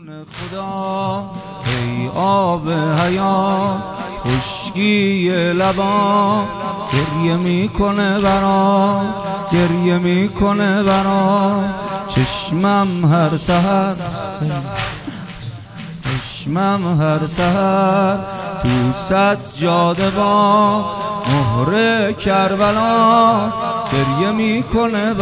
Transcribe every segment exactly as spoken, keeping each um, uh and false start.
خدا ای آب حیات خشکی لبا گریه میکنه برام گریه میکنه برام چشمم هر سحر چشمم هر سحر تو سجاده با مهر کربلا گریه میکنه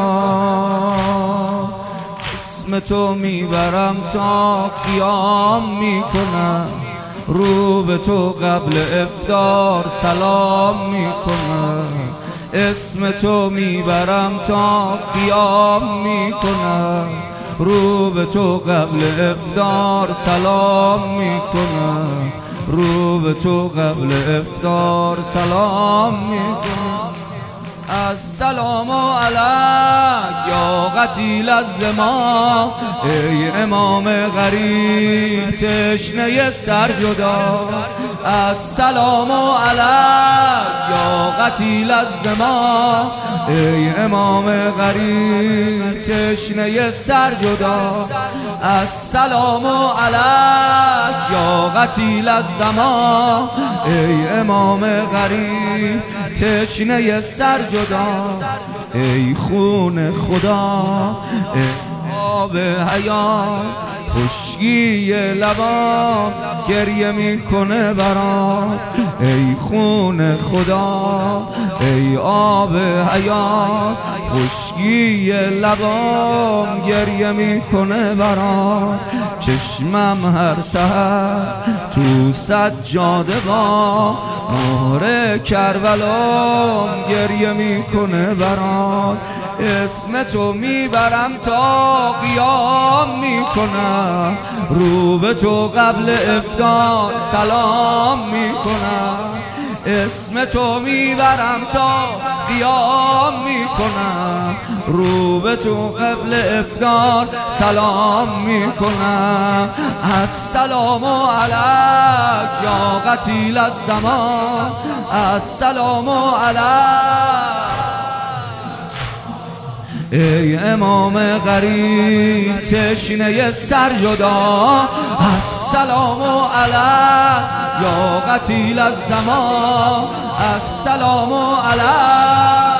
برام اسم تو میبرم تا قیام میکنم رو به تو قبل افطار سلام میکنم اسم تو میبرم تا قیام میکنم رو به تو قبل افطار سلام میکنم رو به تو قبل افطار سلام میکنم السلام علیک یا قتیل الزمان ای امام غریب تشنه سر جدا السلام علیک یا قتیل الزمان ای امام غریب تشنه سر جدا السلام علیک یا قتیل الزمان ای امام غریب تشنه سر جدا ای خون خدا ای آب حیات خشکی لبام گریه میکنه برام ای خون خدا ای آب حیات خشکی لبام گریه میکنه برام چشمم هر سحر تو سجاده با مهر کربلا گریه میکنه برام اسم تو میبرم تا قیام میکنم رو به تو قبل افطار سلام میکنم اسم تو میبرم تا قیام میکنم رو به تو قبل افطار سلام میکنم السلام علیک یا قتیل الزمان السلام علیک ای امام غریب تشنه سر جدا السلام علیک یا قتیل الزمان السلام علیک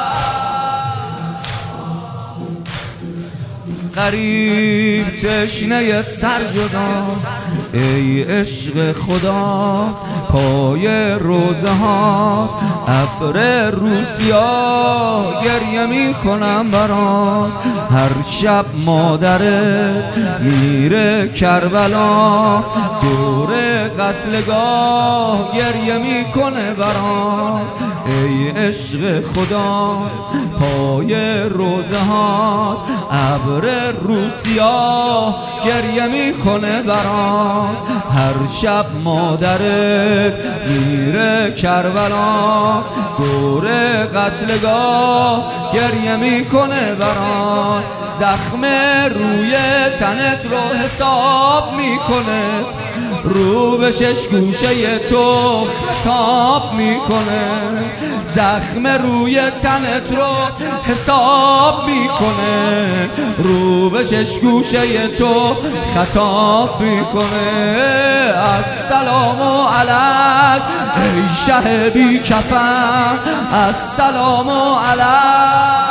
غریب تشنه سر جدا ای عشق خدا پای روزه ها ابر روسیا گریه میکنم برات هر شب مادره میره کربلا دور قتلگاه گریه میکنه برات ای عشق خدا پای روزه ها ابر روسیا گریه میکنه برات هر شب مادرت میره کربلا دور قتلگاه گریه میکنه برات زخم روی تنت رو حساب میکنه رو به شش گوشه تو خطاب میکنه زخم روی تنت رو حساب میکنه رو به شش گوشه تو خطاب میکنه السلام علیک ای شه بی کفن السلام علیک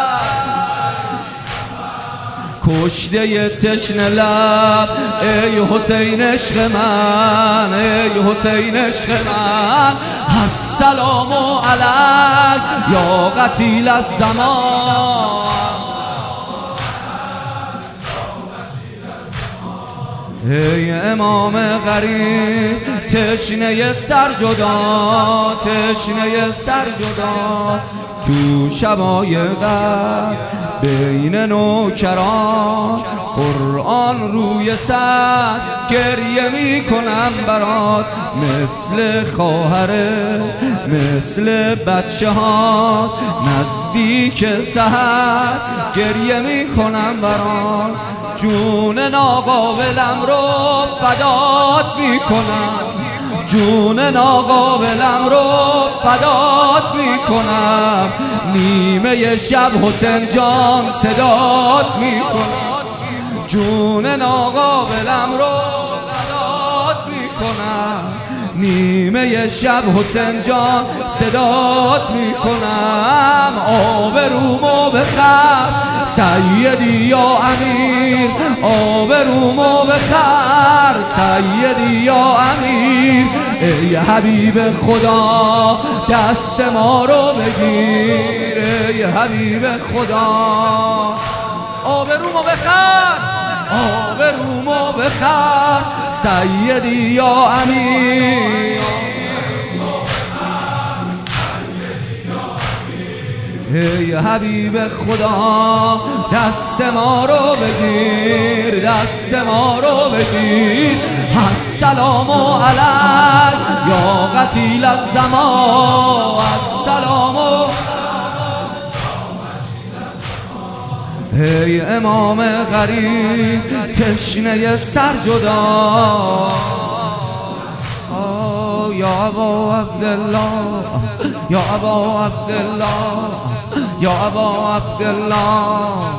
کشته تشنه لب ای حسین عشق من ای حسین عشق من السلام علیک یا قتیل الزمان ای امام غریب تشنه سر جدا تشنه سر جدا تو شبای غرب بین نوکران قرآن روی سر گریه میکنم برات مثل خواهره مثل بچه ها نزدیک سحر گریه میکنم برات جون ناقابلم رو فدات میکنم جون ناقابلم رو فدات میکنم نیمه شب حسین جان صدات میکنم جون ناقابلم رو میکنم، نیمه شب حسین جان صدات میکنم. آبرومو بخر سیدی یا امیر، آبرومو بخر سیدی یا امیر. ای حبیب خدا دست ما رو بگیر، ای حبیب خدا آبرومو بخر، آبرومو بخر سیدی یا امیر. ای حبیب خدا دست ما رو بگیر، دست ما رو بگیر. السلام علیک یا قتیل الزمان، السلام. ای امام غریب تشنه سر جدا، یا ابا عبدالله، یا ابا عبدالله، یا ابا عبدالله.